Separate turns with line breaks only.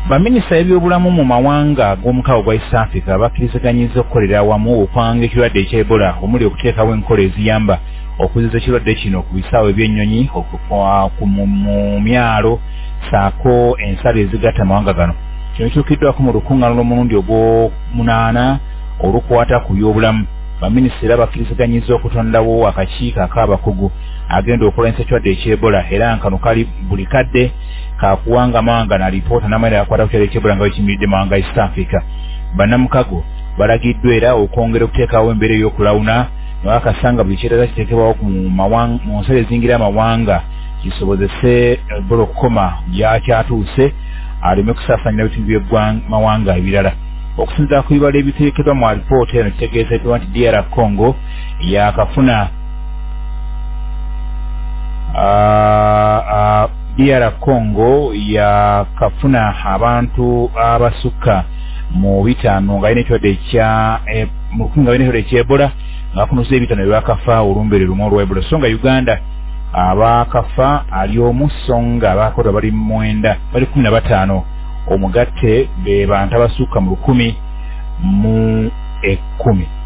Baminisita y'ebyobulamu mu mawanga g'omukago gwa East Africa bakkiriziganyizza okukolera awamu okwanga ekirwadde ekya Ebola omuli okuteekawo enkola eziyamba okuziza ekirwadde kino ku bisaawe by'ennyonyi mu myalo saako ensalo ezigatta amawanga gano. Kino kituukiddwako mu lukuŋŋaana lw'omulundi ogw'omunaana olukwata ku byobulamu. Baminisita bakkiriziganyizza okutondawo akakiiko ak'abakugu agenda okulwanyisa ekirwadde ekya Ebola era kano kali buli kadde kakuwanga amawanga na lipoota n'amayina gakwata ku kirwadde ekya Ebola nga bwekimiridde mawanga East Africa. Bannamukago balagiddwa era okwongera okuteekawo embeera ey'okulawuna nebakasanga buli kyetaaga kiteekebwawo mu nsalo ezingira amawanga kisobozese Ebola okukoma gyakyatuuse aleme kusaasaanira bitundu by'eggwamawanga ebirala. Okusinziira ku bibala ebiteekeddwa mu alipoota eno kitegeezeddwa nti DR Congo yakafuna DR Congo yakafuna abantu abasukka mu 5 nga alina ekirwadde ekya Ebola ng'afunuza 5 byebakafa olumbeere lumu olwa Ebola. So nga Uganda abakafa ali omu so nga abakodwa bali 15 omugatte be bantu abasukka mu 10,000.